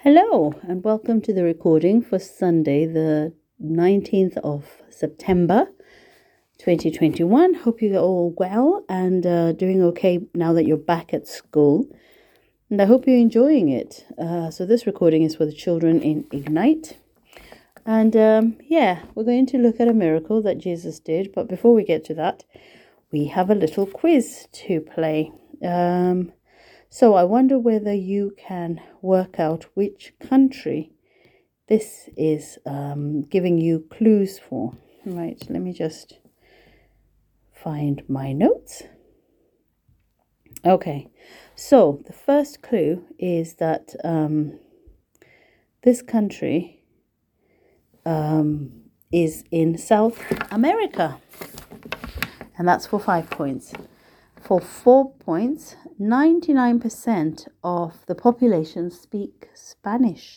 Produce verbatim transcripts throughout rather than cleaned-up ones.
Hello and welcome to the recording for Sunday, the nineteenth of September, twenty twenty-one. Hope you're all well and uh, doing okay now that you're back at school. And I hope you're enjoying it. Uh, so this recording is for the children in Ignite. And um, yeah, we're going to look at a miracle that Jesus did. But before we get to that, we have a little quiz to play. Um... So I wonder whether you can work out which country this is um, giving you clues for. Right, let me just find my notes. Okay, so the first clue is that um, this country um, is in South America. And that's for five points. For four points, ninety-nine percent of the population speak Spanish.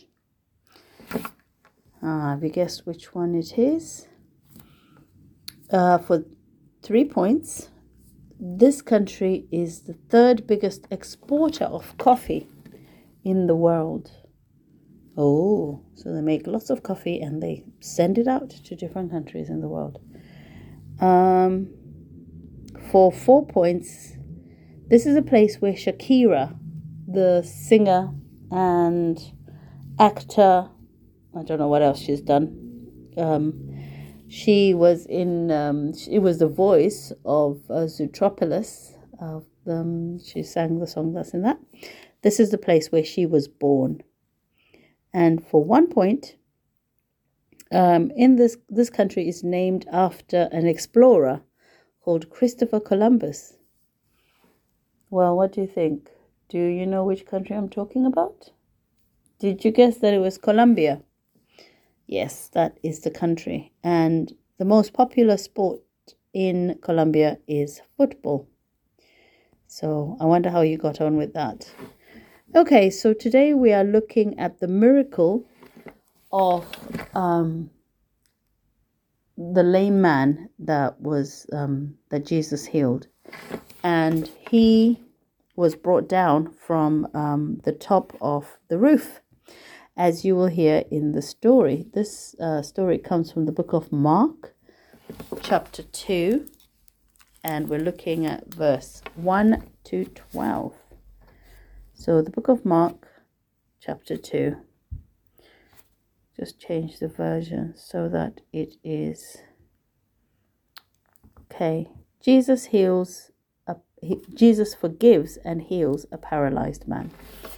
Uh, have you guessed which one it is? Uh, for three points, this country is the third biggest exporter of coffee in the world. Oh, so they make lots of coffee and they send it out to different countries in the world. Um... For four points, this is a place where Shakira, the singer and actor, I don't know what else she's done. Um, she was in, um, she was the voice of uh, Zootropolis. Of um, she sang the song that's in that. This is the place where she was born. And for one point, um, in this this country is named after an explorer called Christopher Columbus. Well, what do you think? Do you know which country I'm talking about? Did you guess that it was Colombia? Yes, that is the country. And the most popular sport in Colombia is football. So I wonder how you got on with that. Okay, so today we are looking at the miracle of um, the lame man that was um, that Jesus healed, and he was brought down from um, the top of the roof, as you will hear in the story. This uh, story comes from the book of Mark, chapter two, and we're looking at verse one to twelve. So the book of Mark, chapter two. Just change the version so that it is okay. Jesus heals. A, he, Jesus forgives and heals a paralyzed man.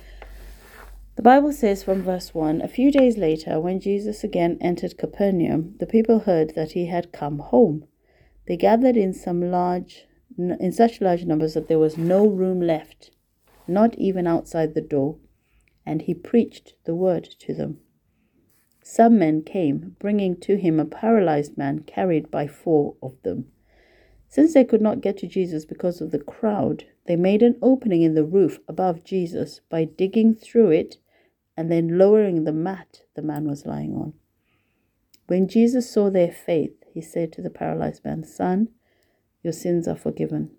The Bible says from verse one, a few days later, when Jesus again entered Capernaum, the people heard that he had come home. They gathered in some large, in such large numbers that there was no room left, not even outside the door, and he preached the word to them. Some men came, bringing to him a paralyzed man carried by four of them. Since they could not get to Jesus because of the crowd, they made an opening in the roof above Jesus by digging through it and then lowering the mat the man was lying on. When Jesus saw their faith, he said to the paralyzed man, "Son, your sins are forgiven."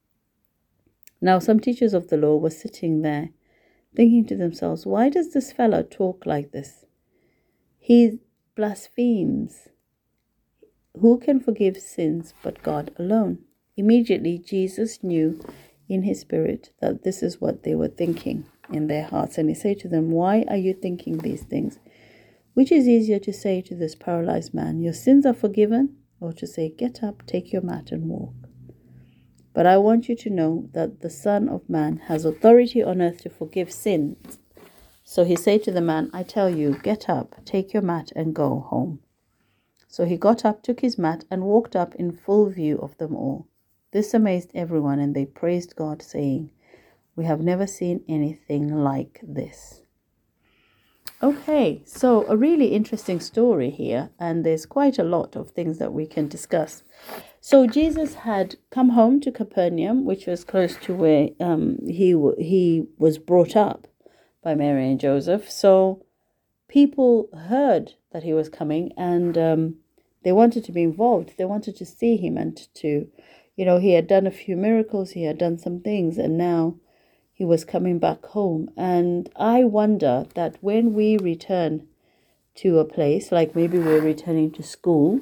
Now some teachers of the law were sitting there, thinking to themselves, "Why does this fellow talk like this? He blasphemes. Who can forgive sins but God alone?" Immediately, Jesus knew in his spirit that this is what they were thinking in their hearts. And he said to them, "Why are you thinking these things? Which is easier to say to this paralyzed man, 'Your sins are forgiven,' or to say, 'Get up, take your mat and walk'? But I want you to know that the Son of Man has authority on earth to forgive sins." So he said to the man, "I tell you, get up, take your mat and go home." So he got up, took his mat, and walked up in full view of them all. This amazed everyone, and they praised God, saying, "We have never seen anything like this." Okay, so a really interesting story here, and there's quite a lot of things that we can discuss. So Jesus had come home to Capernaum, which was close to where um, he he was brought up by Mary and Joseph. So people heard that he was coming, and um, they wanted to be involved. They wanted to see him and to, you know, he had done a few miracles, he had done some things, and now he he was coming back home. And I wonder that when we return to a place, like maybe we're returning to school,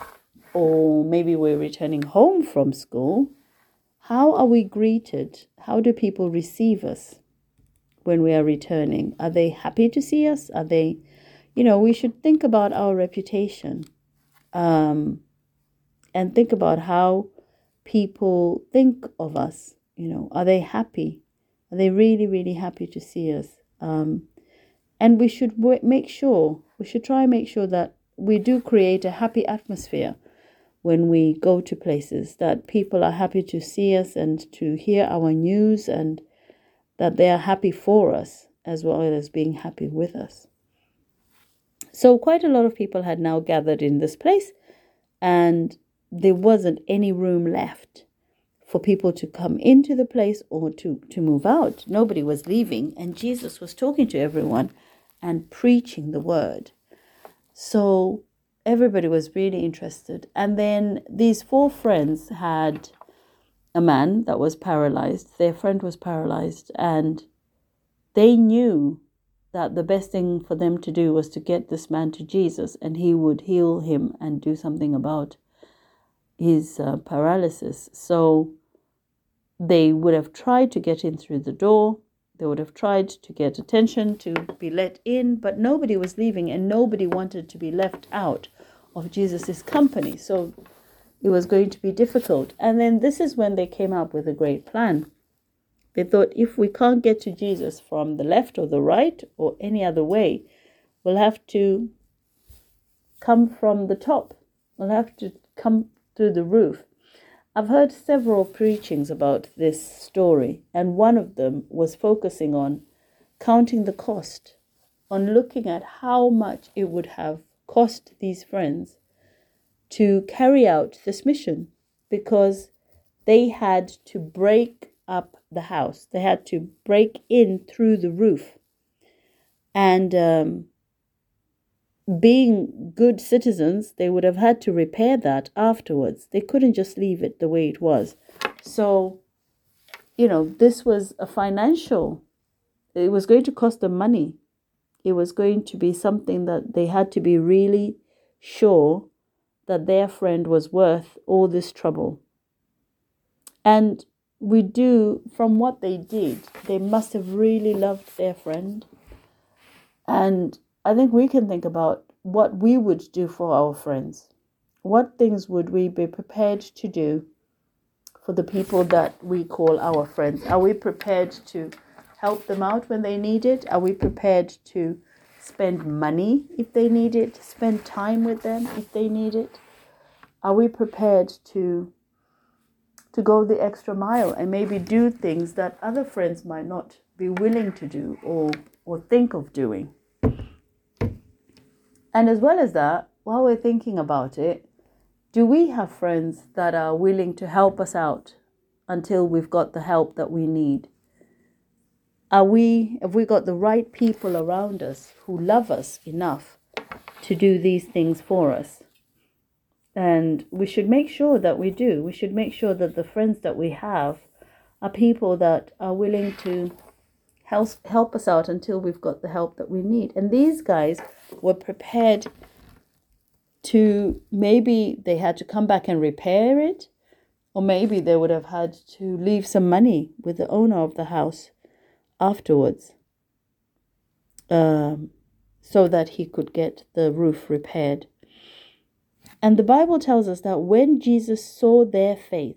or maybe we're returning home from school, how are we greeted? How do people receive us when we are returning? Are they happy to see us? Are they, you know, we should think about our reputation, um, and think about how people think of us. You know, are they happy? Are they really, really happy to see us? Um, and we should w- make sure, we should try and make sure that we do create a happy atmosphere when we go to places, that people are happy to see us and to hear our news, and that they are happy for us as well as being happy with us. So quite a lot of people had now gathered in this place, and there wasn't any room left for people to come into the place or to, to move out. Nobody was leaving, and Jesus was talking to everyone and preaching the word. So everybody was really interested. And then these four friends had a man that was paralyzed. Their friend was paralyzed, and they knew that the best thing for them to do was to get this man to Jesus, and he would heal him and do something about his uh, paralysis. So they would have tried to get in through the door. They would have tried to get attention to be let in, but nobody was leaving, and nobody wanted to be left out of Jesus's company. So it was going to be difficult. And then this is when they came up with a great plan. They thought, if we can't get to Jesus from the left or the right or any other way, we'll have to come from the top. We'll have to come through the roof. I've heard several preachings about this story, and one of them was focusing on counting the cost, on looking at how much it would have cost these friends to carry out this mission, because they had to break up the house. They had to break in through the roof. And um, being good citizens, they would have had to repair that afterwards. They couldn't just leave it the way it was. So, you know, this was a financial, it was going to cost them money. It was going to be something that they had to be really sure that their friend was worth all this trouble. And we do, from what they did, they must have really loved their friend. And I think we can think about what we would do for our friends. What things would we be prepared to do for the people that we call our friends? Are we prepared to help them out when they need it? Are we prepared to spend money if they need it? Spend time with them if they need it? Are we prepared to to go the extra mile and maybe do things that other friends might not be willing to do or or think of doing? And as well as that, while we're thinking about it, do we have friends that are willing to help us out until we've got the help that we need? Are we, have we got the right people around us who love us enough to do these things for us? And we should make sure that we do. We should make sure that the friends that we have are people that are willing to help help us out until we've got the help that we need. And these guys were prepared to, maybe they had to come back and repair it, or maybe they would have had to leave some money with the owner of the house afterwards, um, so that he could get the roof repaired. And the Bible tells us that when Jesus saw their faith,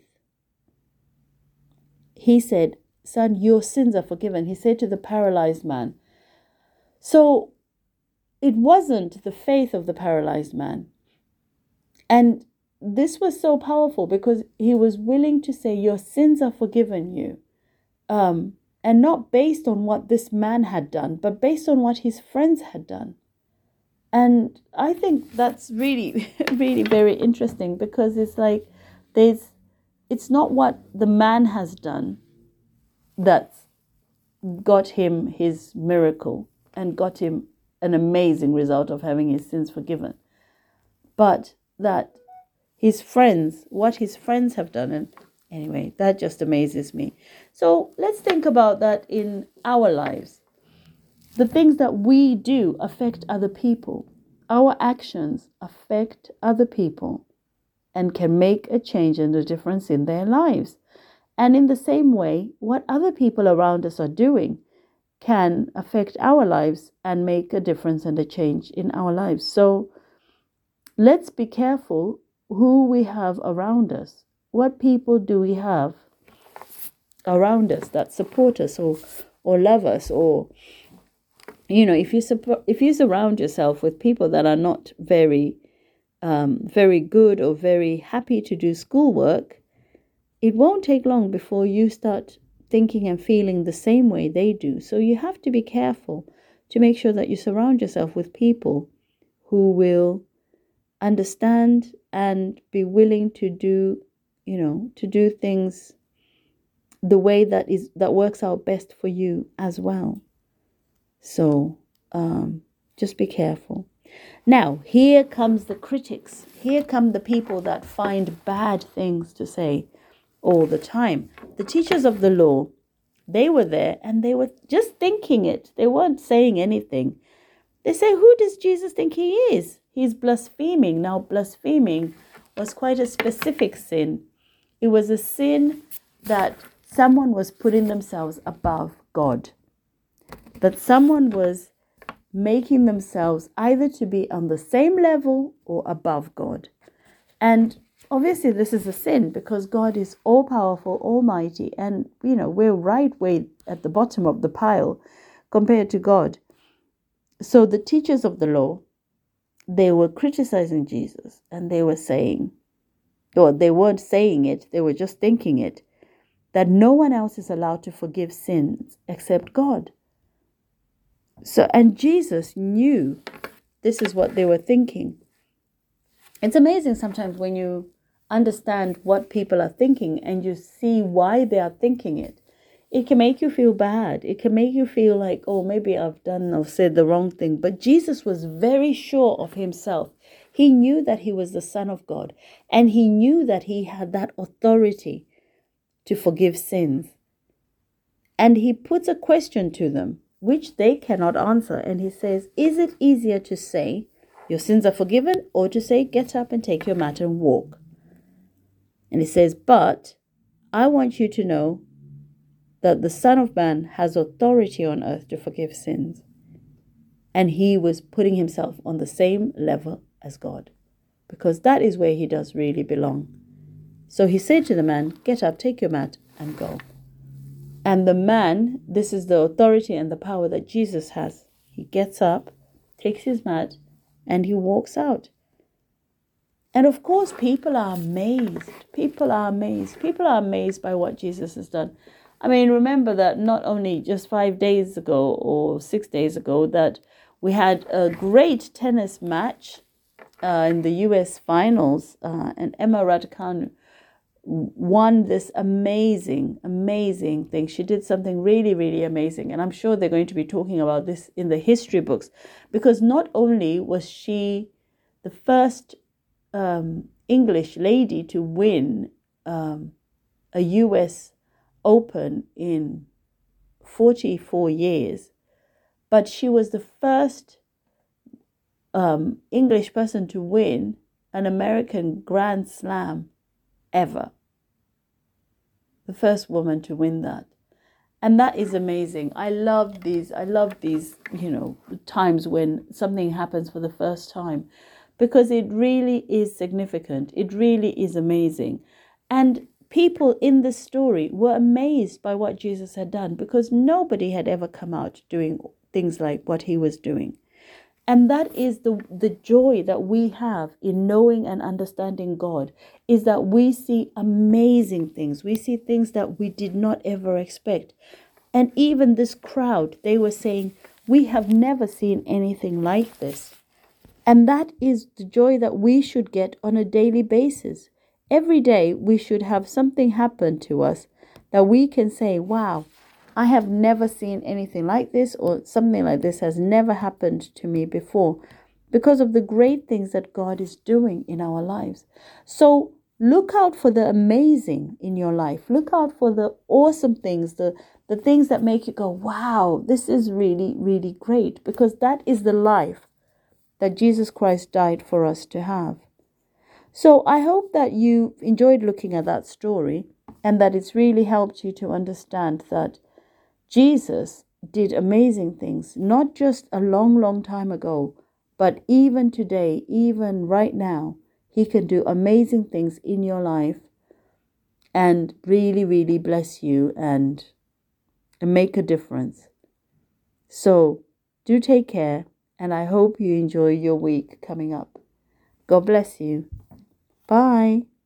he said, "Son, your sins are forgiven." He said to the paralyzed man. So it wasn't the faith of the paralyzed man. And this was so powerful because he was willing to say, your sins are forgiven you. Um, and not based on what this man had done, but based on what his friends had done. And I think that's really, really very interesting, because it's like, there's, it's not what the man has done that's got him his miracle and got him an amazing result of having his sins forgiven, but that his friends, what his friends have done. And Anyway, that just amazes me. So let's think about that in our lives. The things that we do affect other people. Our actions affect other people and can make a change and a difference in their lives. And in the same way, what other people around us are doing can affect our lives and make a difference and a change in our lives. So let's be careful who we have around us. What people do we have around us that support us or or love us? Or, you know, if you support, if you surround yourself with people that are not very um, very good or very happy to do schoolwork, it won't take long before you start thinking and feeling the same way they do. So you have to be careful to make sure that you surround yourself with people who will understand and be willing to do, you know, to do things the way that is that works out best for you as well. So um, just be careful. Now, here comes the critics. Here come the people that find bad things to say all the time. The teachers of the law, they were there and they were just thinking it. They weren't saying anything. They say, who does Jesus think he is? He's blaspheming. Now, blaspheming was quite a specific sin. It was a sin that someone was putting themselves above God. That someone was making themselves either to be on the same level or above God. And obviously this is a sin because God is all-powerful, almighty, and, you know, we're right way at the bottom of the pile compared to God. So the teachers of the law, they were criticizing Jesus and they were saying, or they weren't saying it, they were just thinking it, that no one else is allowed to forgive sins except God. So, and Jesus knew this is what they were thinking. It's amazing sometimes when you understand what people are thinking and you see why they are thinking it. It can make you feel bad. It can make you feel like, oh, maybe I've done or said the wrong thing. But Jesus was very sure of himself. He knew that he was the Son of God. And he knew that he had that authority to forgive sins. And he puts a question to them, which they cannot answer. And he says, is it easier to say, your sins are forgiven, or to say, get up and take your mat and walk? And he says, but I want you to know that the Son of Man has authority on earth to forgive sins. And he was putting himself on the same level as God, because that is where he does really belong. So he said to the man, get up, take your mat and go. And the man, this is the authority and the power that Jesus has. He gets up, takes his mat, and he walks out. And of course, people are amazed. People are amazed. People are amazed by what Jesus has done. I mean, remember that not only just five days ago or six days ago that we had a great tennis match uh, in the U S finals, uh, and Emma Raducanu won this amazing, amazing thing. She did something really, really amazing. And I'm sure they're going to be talking about this in the history books, because not only was she the first um, English lady to win um, a U S Open in forty-four years, but she was the first um, English person to win an American Grand Slam ever. The first woman to win that. And that is amazing. I love these, I love these, you know, times when something happens for the first time, because it really is significant. It really is amazing. And people in this story were amazed by what Jesus had done, because nobody had ever come out doing things like what he was doing. And that is the, the joy that we have in knowing and understanding God, is that we see amazing things. We see things that we did not ever expect. And even this crowd, they were saying, we have never seen anything like this. And that is the joy that we should get on a daily basis. Every day we should have something happen to us that we can say, wow, I have never seen anything like this, or something like this has never happened to me before, because of the great things that God is doing in our lives. So look out for the amazing in your life. Look out for the awesome things, the, the things that make you go, wow, this is really, really great, because that is the life that Jesus Christ died for us to have. So I hope that you enjoyed looking at that story and that it's really helped you to understand that Jesus did amazing things, not just a long, long time ago, but even today, even right now, he can do amazing things in your life and really, really bless you and, and make a difference. So do take care, and I hope you enjoy your week coming up. God bless you. Bye.